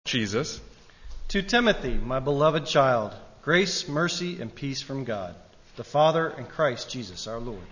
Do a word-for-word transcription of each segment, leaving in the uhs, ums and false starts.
Jesus. To Timothy, my beloved child, grace, mercy, and peace from God, the Father and Christ Jesus our Lord.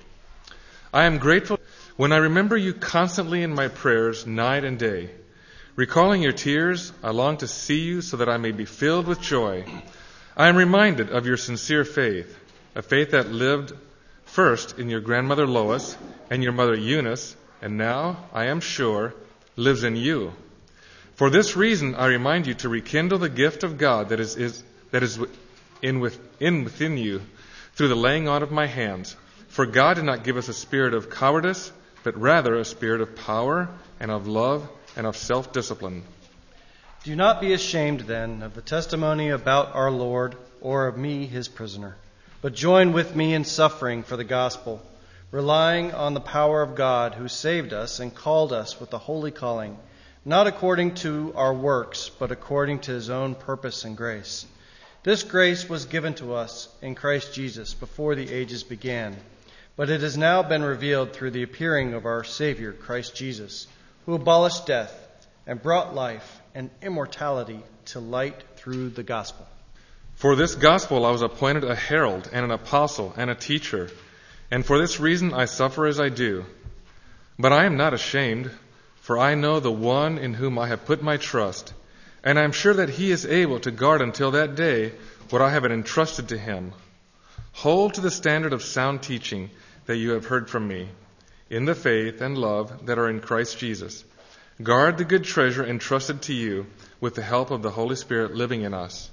I am grateful when I remember you constantly in my prayers night and day. Recalling your tears, I long to see you so that I may be filled with joy. I am reminded of your sincere faith, a faith that lived first in your grandmother Lois and your mother Eunice, and now, I am sure, lives in you. For this reason, I remind you to rekindle the gift of God that is, is, that is in, with, in within you through the laying on of my hands. For God did not give us a spirit of cowardice, but rather a spirit of power and of love and of self-discipline. Do not be ashamed, then, of the testimony about our Lord or of me, his prisoner, but join with me in suffering for the gospel, relying on the power of God who saved us and called us with a holy calling, not according to our works, but according to his own purpose and grace. This grace was given to us in Christ Jesus before the ages began, but it has now been revealed through the appearing of our Savior, Christ Jesus, who abolished death and brought life and immortality to light through the gospel. For this gospel I was appointed a herald and an apostle and a teacher, and for this reason I suffer as I do. But I am not ashamed, for I know the one in whom I have put my trust, and I am sure that he is able to guard until that day what I have entrusted to him. Hold to the standard of sound teaching that you have heard from me, in the faith and love that are in Christ Jesus. Guard the good treasure entrusted to you with the help of the Holy Spirit living in us.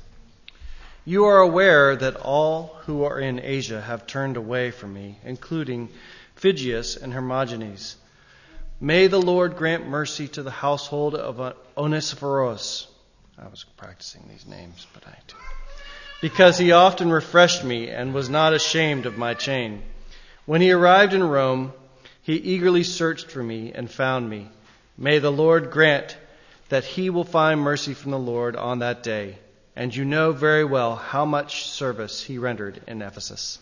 You are aware that all who are in Asia have turned away from me, including Phygius and Hermogenes. May the Lord grant mercy to the household of Onesiphorus. I was practicing these names, but I didn't. Because he often refreshed me and was not ashamed of my chain. When he arrived in Rome, he eagerly searched for me and found me. May the Lord grant that he will find mercy from the Lord on that day. And you know very well how much service he rendered in Ephesus.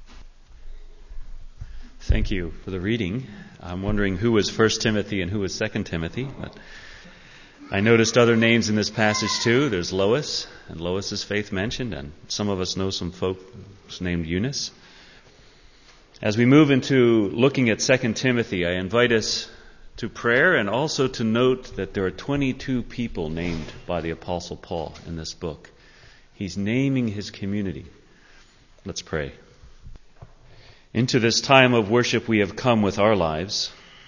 Thank you for the reading. I'm wondering who was First Timothy and who was Second Timothy. But I noticed other names in this passage too. There's Lois, and Lois's faith mentioned, and some of us know some folks named Eunice. As we move into looking at Second Timothy, I invite us to prayer and also to note that there are twenty-two people named by the Apostle Paul in this book. He's naming his community. Let's pray. Into this time of worship we have come with our lives.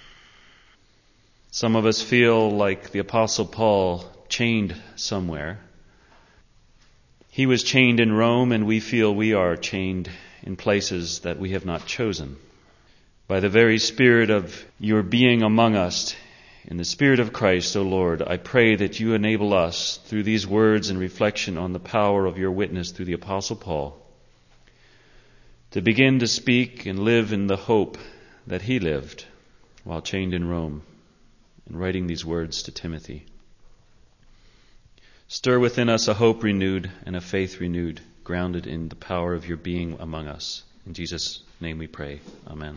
Some of us feel like the Apostle Paul, chained somewhere. He was chained in Rome, and we feel we are chained in places that we have not chosen. By the very Spirit of your being among us, in the Spirit of Christ, O Lord, I pray that you enable us, through these words and reflection on the power of your witness through the Apostle Paul, to begin to speak and live in the hope that he lived while chained in Rome, and writing these words to Timothy. Stir within us a hope renewed and a faith renewed, grounded in the power of your being among us. In Jesus' name we pray. Amen.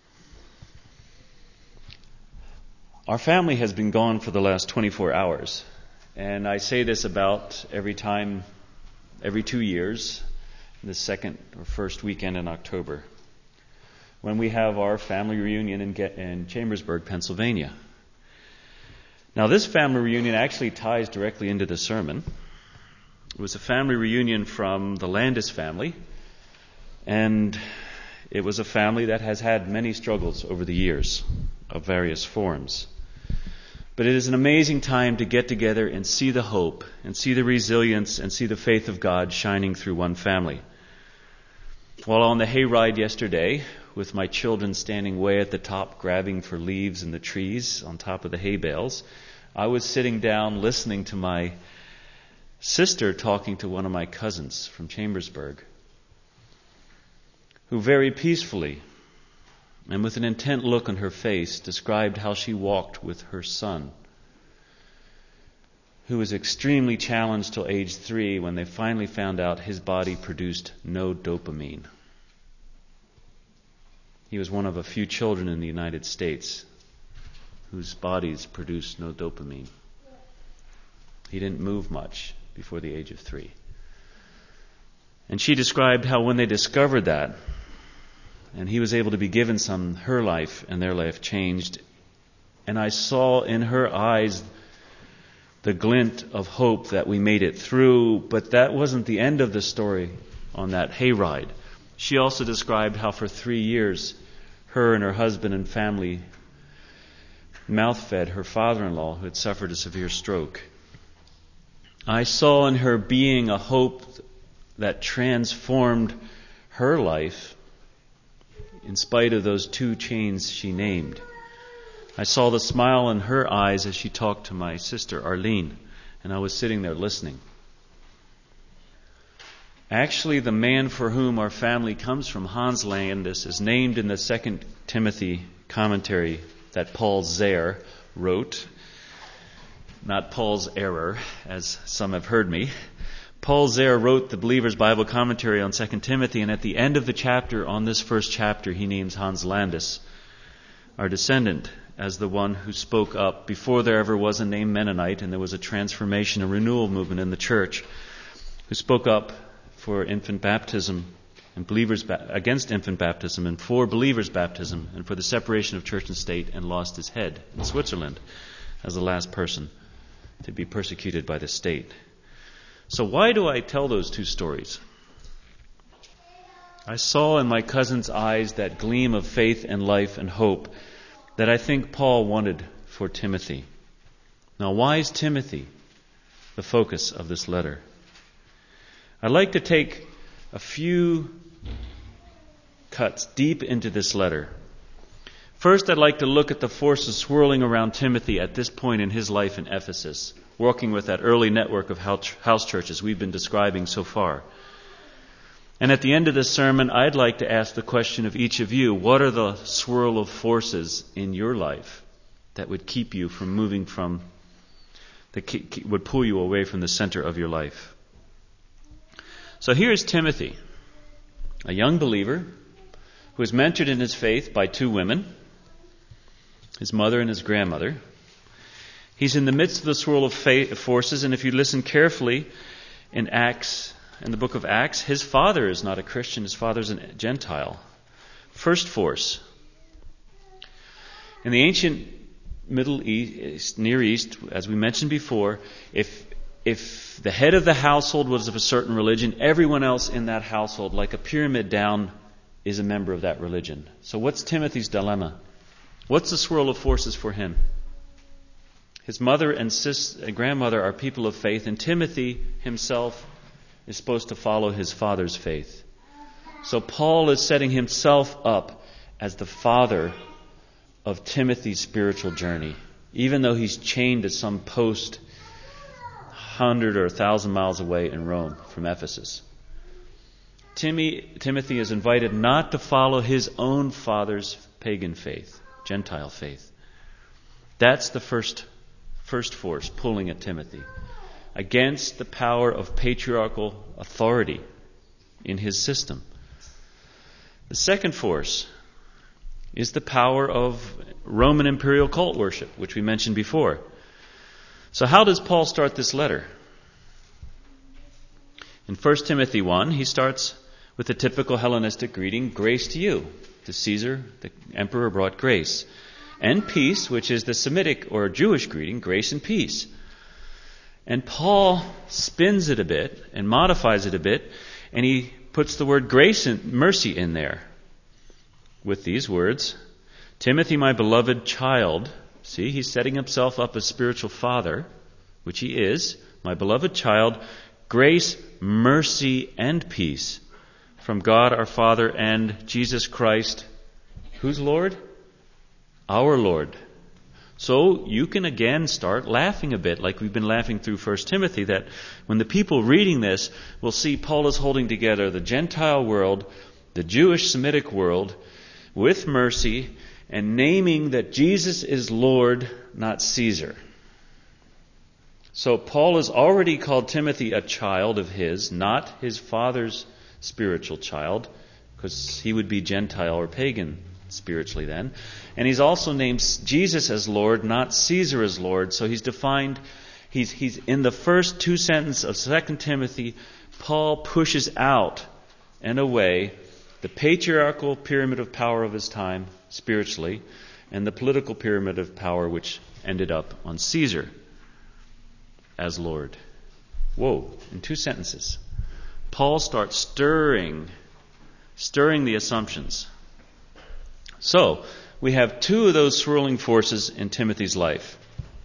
Our family has been gone for the last twenty-four hours, and I say this about every time, every two years, the second or first weekend in October, when we have our family reunion in, in Chambersburg, Pennsylvania. Now, this family reunion actually ties directly into the sermon. It was a family reunion from the Landis family, and it was a family that has had many struggles over the years of various forms. But it is an amazing time to get together and see the hope and see the resilience and see the faith of God shining through one family. While on the hayride yesterday, with my children standing way at the top grabbing for leaves in the trees on top of the hay bales, I was sitting down listening to my sister talking to one of my cousins from Chambersburg, who very peacefully and with an intent look on her face described how she walked with her son, who was extremely challenged till age three when they finally found out his body produced no dopamine. He was one of a few children in the United States whose bodies produced no dopamine. He didn't move much before the age of three. And she described how when they discovered that, and he was able to be given some, her life and their life changed. And I saw in her eyes the glint of hope that we made it through, but that wasn't the end of the story on that hayride. She also described how for three years, her and her husband and family mouth-fed her father-in-law who had suffered a severe stroke. I saw in her being a hope that transformed her life in spite of those two chains she named. I saw the smile in her eyes as she talked to my sister Arlene, and I was sitting there listening. Actually, the man for whom our family comes from, Hans Landis, is named in the Second Timothy commentary that Paul Zehr wrote. Not Paul's error, as some have heard me. Paul Zehr wrote the Believer's Bible Commentary on Second Timothy, and at the end of the chapter, on this first chapter, he names Hans Landis, our descendant, as the one who spoke up before there ever was a name Mennonite and there was a transformation, a renewal movement in the church, who spoke up for infant baptism and believers ba- against infant baptism and for believers' baptism and for the separation of church and state, and lost his head in Switzerland as the last person to be persecuted by the state. So why do I tell those two stories? I saw in my cousin's eyes that gleam of faith and life and hope that I think Paul wanted for Timothy. Now, why is Timothy the focus of this letter? I'd like to take a few cuts deep into this letter. First, I'd like to look at the forces swirling around Timothy at this point in his life in Ephesus, working with that early network of house churches we've been describing so far. And at the end of this sermon, I'd like to ask the question of each of you, what are the swirl of forces in your life that would keep you from moving from, that would pull you away from the center of your life? So here's Timothy, a young believer who was mentored in his faith by two women, his mother and his grandmother. He's in the midst of the swirl of faith, forces, and if you listen carefully in Acts, in the book of Acts, his father is not a Christian, his father's a Gentile. First force. In the ancient Middle East, Near East, as we mentioned before, if if the head of the household was of a certain religion, everyone else in that household, like a pyramid down, is a member of that religion. So what's Timothy's dilemma? What's the swirl of forces for him? His mother and sis, uh, grandmother are people of faith, and Timothy himself is supposed to follow his father's faith. So Paul is setting himself up as the father of Timothy's spiritual journey, even though he's chained to some post hundred or a thousand miles away in Rome from Ephesus. Timmy, Timothy is invited not to follow his own father's pagan faith, Gentile faith. That's the first, first force pulling at Timothy, against the power of patriarchal authority in his system. The second force is the power of Roman imperial cult worship, which we mentioned before. So how does Paul start this letter? In First Timothy one, he starts with the typical Hellenistic greeting, grace to you. To Caesar, the emperor brought grace. And peace, which is the Semitic or Jewish greeting, grace and peace. And Paul spins it a bit and modifies it a bit, and he puts the word grace and mercy in there with these words, Timothy, my beloved child. See, he's setting himself up as spiritual father, which he is. My beloved child, grace, mercy, and peace from God our Father and Jesus Christ. Who's Lord? Our Lord. So you can again start laughing a bit, like we've been laughing through First Timothy, that when the people reading this will see Paul is holding together the Gentile world, the Jewish Semitic world, with mercy, and naming that Jesus is Lord, not Caesar. So Paul has already called Timothy a child of his, not his father's spiritual child, because he would be Gentile or pagan spiritually then. And he's also named Jesus as Lord, not Caesar as Lord. So he's defined, He's, he's in the first two sentences of Second Timothy, Paul pushes out and away the patriarchal pyramid of power of his time, spiritually, and the political pyramid of power which ended up on Caesar as Lord. Whoa, in two sentences. Paul starts stirring, stirring the assumptions. So, we have two of those swirling forces in Timothy's life.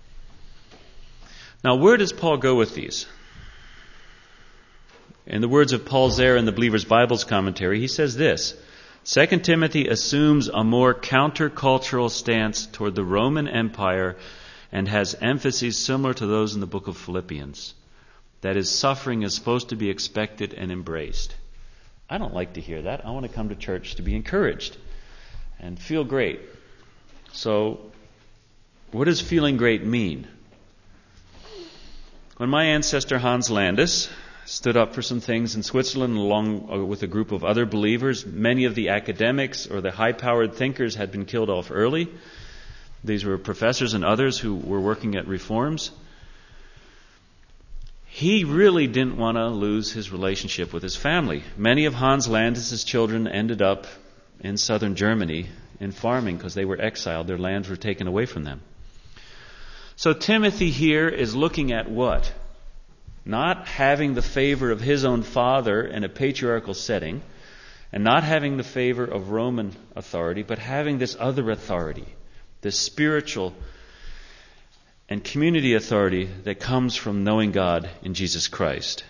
Now, where does Paul go with these? In the words of Paul Zare in the Believer's Bible's commentary, he says this: Second Timothy assumes a more countercultural stance toward the Roman Empire and has emphases similar to those in the book of Philippians. That is, suffering is supposed to be expected and embraced. I don't like to hear that. I want to come to church to be encouraged and feel great. So, what does feeling great mean? When my ancestor Hans Landis stood up for some things in Switzerland along with a group of other believers, many of the academics or the high-powered thinkers had been killed off early. These were professors and others who were working at reforms. He really didn't want to lose his relationship with his family. Many of Hans Landis' children ended up in southern Germany in farming because they were exiled. Their lands were taken away from them. So Timothy here is looking at what? Not having the favor of his own father in a patriarchal setting, and not having the favor of Roman authority, but having this other authority, this spiritual and community authority that comes from knowing God in Jesus Christ.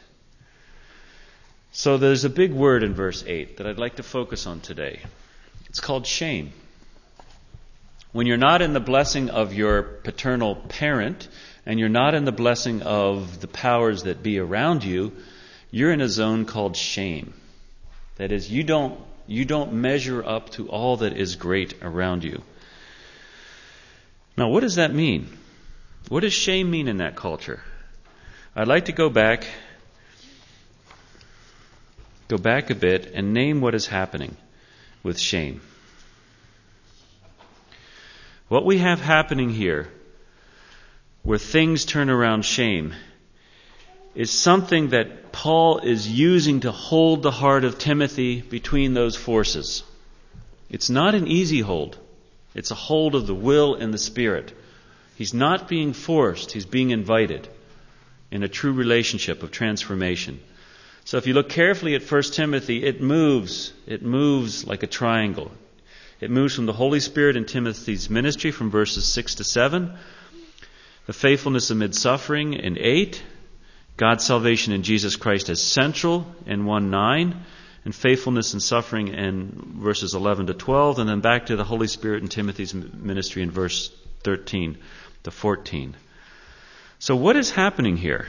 So there's a big word in verse eight that I'd like to focus on today. It's called shame. When you're not in the blessing of your paternal parent, and you're not in the blessing of the powers that be around you, you're in a zone called shame. That is, you don't you don't measure up to all that is great around you. Now, what does that mean? What does shame mean in that culture? I'd like to go back, go back a bit and name what is happening with shame. What we have happening here, where things turn around shame, is something that Paul is using to hold the heart of Timothy between those forces. It's not an easy hold. It's a hold of the will and the spirit. He's not being forced. He's being invited in a true relationship of transformation. So if you look carefully at First Timothy, it moves. It moves like a triangle. It moves from the Holy Spirit in Timothy's ministry from verses six to seven, the faithfulness amid suffering in eight, God's salvation in Jesus Christ as central in one nine, and faithfulness in suffering in verses eleven to twelve, and then back to the Holy Spirit in Timothy's ministry in verse thirteen to fourteen. So what is happening here?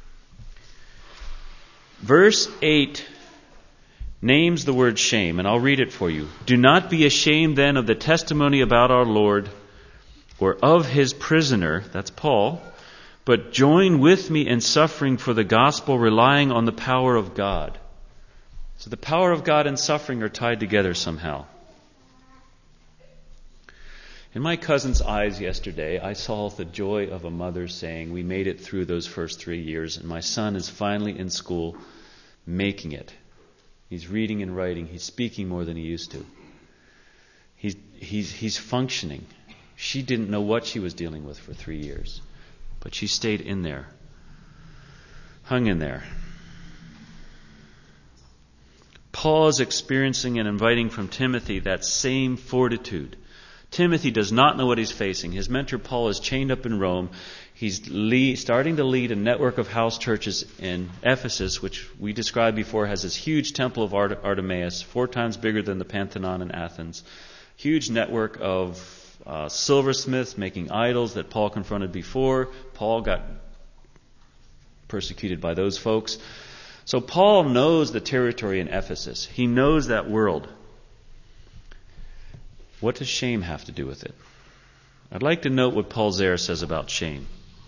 Verse eight names the word shame, and I'll read it for you. Do not be ashamed then of the testimony about our Lord, or of his prisoner, that's Paul, but join with me in suffering for the gospel, relying on the power of God. So the power of God and suffering are tied together somehow. In my cousin's eyes yesterday, I saw the joy of a mother saying, we made it through those first three years, and my son is finally in school making it. He's reading and writing. He's speaking more than he used to. He's, he's, he's functioning. She didn't know what she was dealing with for three years. But she stayed in there. Hung in there. Paul is experiencing and inviting from Timothy that same fortitude. Timothy does not know what he's facing. His mentor Paul is chained up in Rome. He's lead, starting to lead a network of house churches in Ephesus, which we described before has this huge temple of Art- Artemis, four times bigger than the Pantheon in Athens. Huge network of uh, silversmiths making idols that Paul confronted before. Paul got persecuted by those folks. So Paul knows the territory in Ephesus. He knows that world. What does shame have to do with it? I'd like to note what Paul Zare says about shame.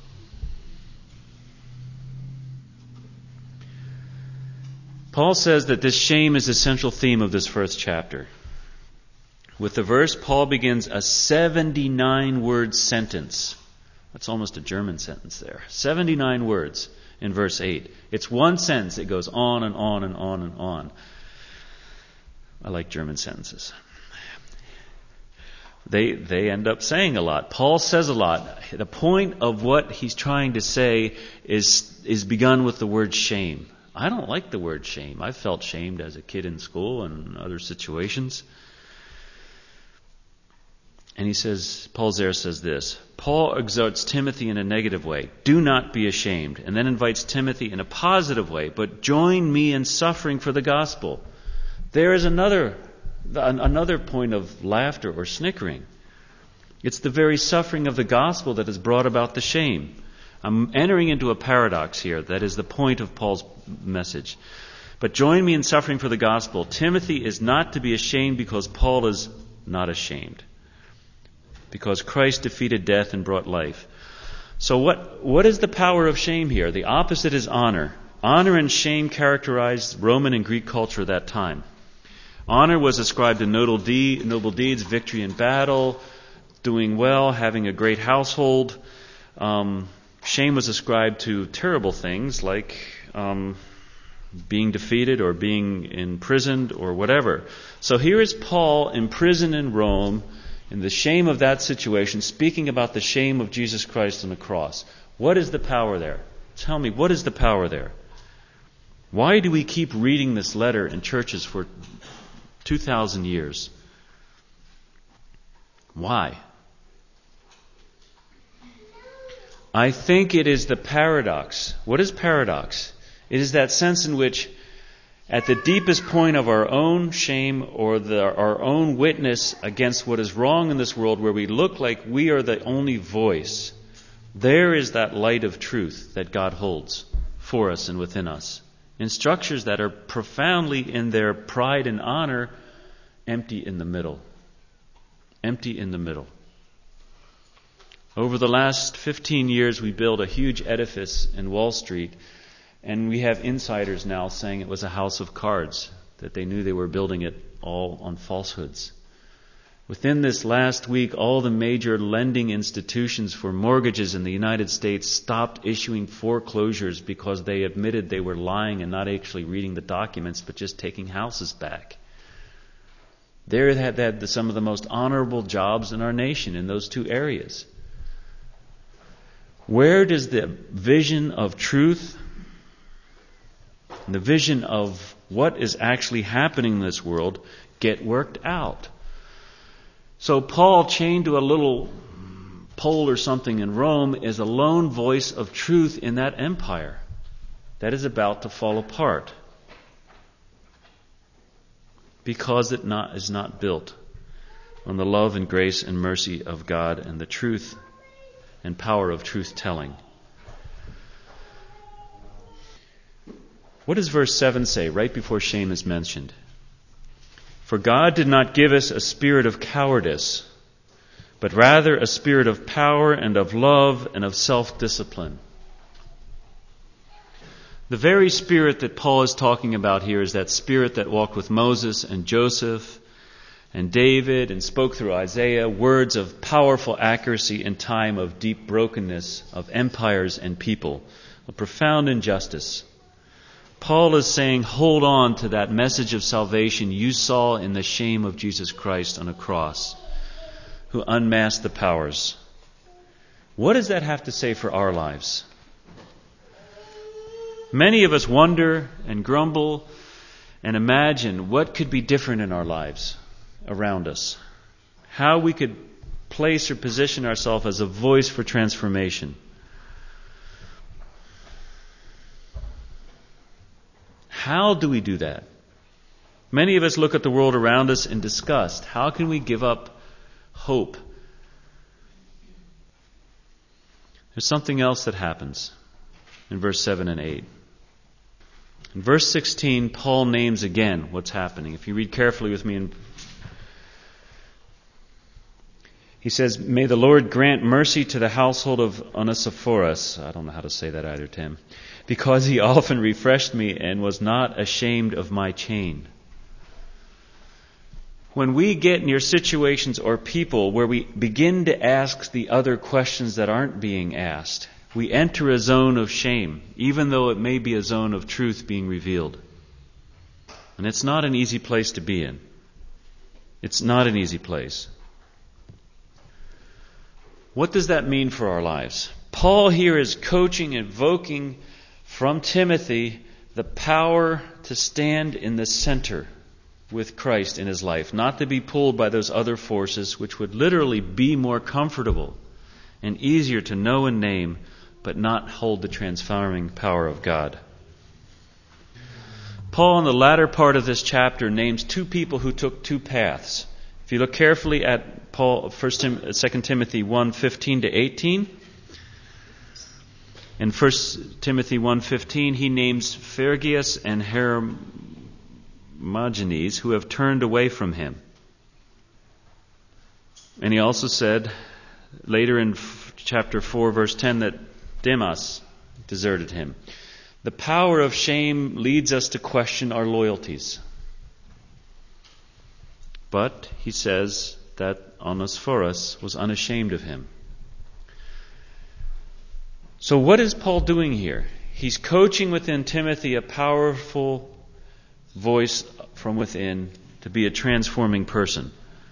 Paul says that this shame is the central theme of this first chapter. With the verse, Paul begins a seventy-nine word sentence That's almost a German sentence there. seventy-nine words in verse eight. It's one sentence. It goes on and on and on and on. I like German sentences. They they end up saying a lot. Paul says a lot. The point of what he's trying to say is is begun with the word shame. I don't like the word shame. I felt shamed as a kid in school and other situations. And he says, Paul there says this, Paul exhorts Timothy in a negative way, do not be ashamed, and then invites Timothy in a positive way, but join me in suffering for the gospel. There is another another point of laughter or snickering. It's the very suffering of the gospel that has brought about the shame. I'm entering into a paradox here. That is the point of Paul's message. But join me in suffering for the gospel. Timothy is not to be ashamed because Paul is not ashamed. Because Christ defeated death and brought life. So what, what is the power of shame here? The opposite is honor. Honor and shame characterized Roman and Greek culture at that time. Honor was ascribed to noble, deed, noble deeds, victory in battle, doing well, having a great household. Um, shame was ascribed to terrible things like um, being defeated or being imprisoned or whatever. So here is Paul imprisoned in Rome, and the shame of that situation, speaking about the shame of Jesus Christ on the cross. What is the power there? Tell me, what is the power there? Why do we keep reading this letter in churches for two thousand years? Why? I think it is the paradox. What is paradox? It is that sense in which at the deepest point of our own shame or the, our own witness against what is wrong in this world, where we look like we are the only voice, there is that light of truth that God holds for us and within us. In structures that are profoundly in their pride and honor, empty in the middle. Empty in the middle. Over the last fifteen years, we built a huge edifice in Wall Street. And we have insiders now saying it was a house of cards, that they knew they were building it all on falsehoods. Within this last week, all the major lending institutions for mortgages in the United States stopped issuing foreclosures because they admitted they were lying and not actually reading the documents, but just taking houses back. They had had some of the most honorable jobs in our nation in those two areas. Where does the vision of truth, the vision of what is actually happening in this world, get worked out? So Paul, chained to a little pole or something in Rome, is a lone voice of truth in that empire that is about to fall apart because it not, is not built on the love and grace and mercy of God and the truth and power of truth-telling. What does verse seven say right before shame is mentioned? For God did not give us a spirit of cowardice, but rather a spirit of power and of love and of self-discipline. The very spirit that Paul is talking about here is that spirit that walked with Moses and Joseph and David and spoke through Isaiah, words of powerful accuracy in time of deep brokenness of empires and people, a profound injustice. Paul is saying, hold on to that message of salvation you saw in the shame of Jesus Christ on a cross, who unmasked the powers. What does that have to say for our lives? Many of us wonder and grumble and imagine what could be different in our lives around us, how we could place or position ourselves as a voice for transformation. How do we do that? Many of us look at the world around us in disgust. How can we give up hope? There's something else that happens in verse seven and eight. In verse sixteen, Paul names again what's happening. If you read carefully with me, in, he says, may the Lord grant mercy to the household of Onesiphorus. I don't know how to say that either, Tim. Because he often refreshed me and was not ashamed of my chain. when we get near situations or people where we begin to ask the other questions that aren't being asked, we enter a zone of shame, even though it may be a zone of truth being revealed. And it's not an easy place to be in. It's not an easy place. What does that mean for our lives? Paul here is coaching, invoking from Timothy the power to stand in the center with Christ in his life, not to be pulled by those other forces which would literally be more comfortable and easier to know and name, but not hold the transforming power of God. Paul, in the latter part of this chapter, names two people who took two paths. If you look carefully at Paul, First Tim, Second Timothy one fifteen to eighteen, in First Timothy one fifteen, he names Phaergus and Hermogenes, who have turned away from him. And he also said later in chapter four, verse ten, that Demas deserted him. The power of shame leads us to question our loyalties. But he says that Onesiphorus was unashamed of him. So what is Paul doing here? He's coaching within Timothy a powerful voice from within to be a transforming person.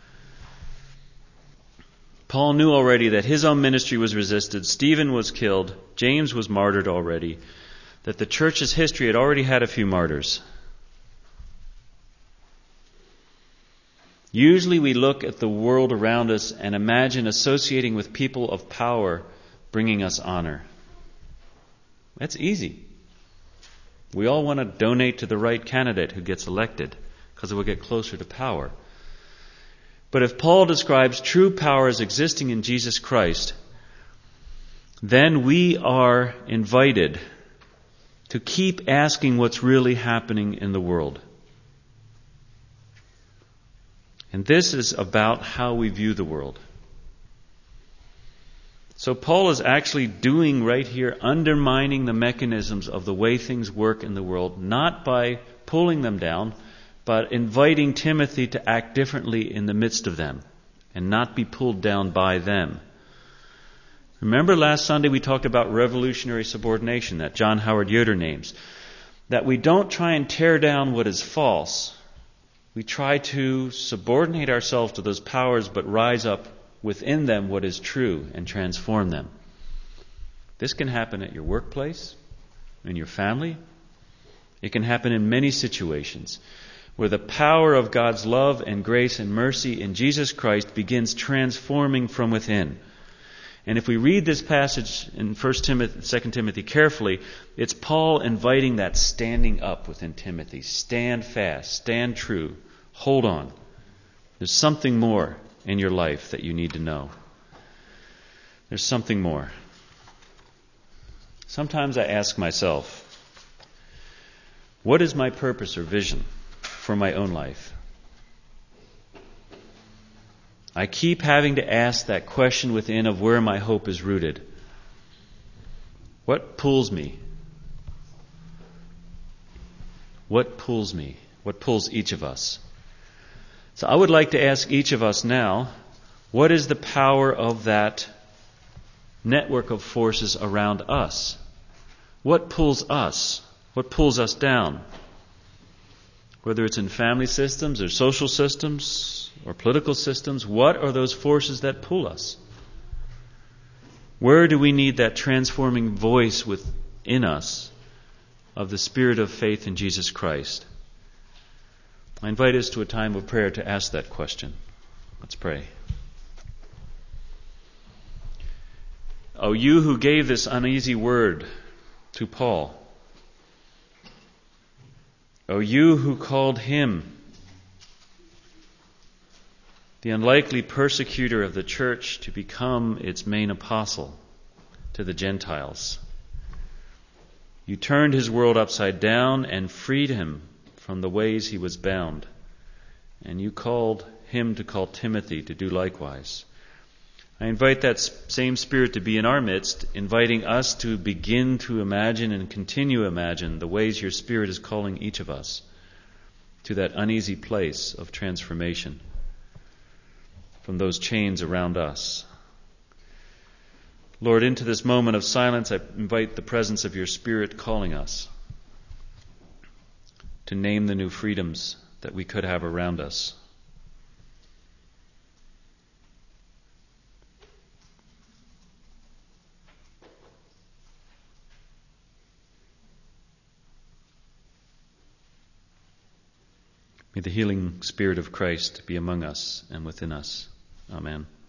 Paul knew already that his own ministry was resisted, Stephen was killed, James was martyred already, that the church's history had already had a few martyrs. Usually we look at the world around us and imagine associating with people of power bringing us honor. That's easy. We all want to donate to the right candidate who gets elected because it will get closer to power. But if Paul describes true power as existing in Jesus Christ, then we are invited to keep asking what's really happening in the world. And this is about how we view the world. So Paul is actually doing right here, undermining the mechanisms of the way things work in the world, not by pulling them down, but inviting Timothy to act differently in the midst of them and not be pulled down by them. Remember last Sunday we talked about revolutionary subordination that John Howard Yoder names. That we don't try and tear down what is false. We try to subordinate ourselves to those powers but rise up within them what is true and transform them. This can happen at your workplace, in your family. It can happen in many situations where the power of God's love and grace and mercy in Jesus Christ begins transforming from within. And if we read this passage in First Timothy, Second Timothy carefully, it's Paul inviting that standing up within Timothy. Stand fast, stand true, hold on. There's something more in your life that you need to know. There's something more. Sometimes I ask myself, what is my purpose or vision for my own life? I keep having to ask that question within of where my hope is rooted. What pulls me? What pulls me? What pulls each of us? So I would like to ask each of us now, what is the power of that network of forces around us? What pulls us? What pulls us down? Whether it's in family systems or social systems or political systems, what are those forces that pull us? Where do we need that transforming voice within us of the spirit of faith in Jesus Christ? I invite us to a time of prayer to ask that question. Let's pray. Oh, you who gave this uneasy word to Paul. Oh, you who called him the unlikely persecutor of the church to become its main apostle to the Gentiles. You turned his world upside down and freed him from the ways he was bound. And you called him to call Timothy to do likewise. I invite that same Spirit to be in our midst, inviting us to begin to imagine and continue to imagine the ways your Spirit is calling each of us to that uneasy place of transformation. from those chains around us. Lord, into this moment of silence, I invite the presence of your Spirit calling us to name the new freedoms that we could have around us. May the healing Spirit of Christ be among us and within us. Amen.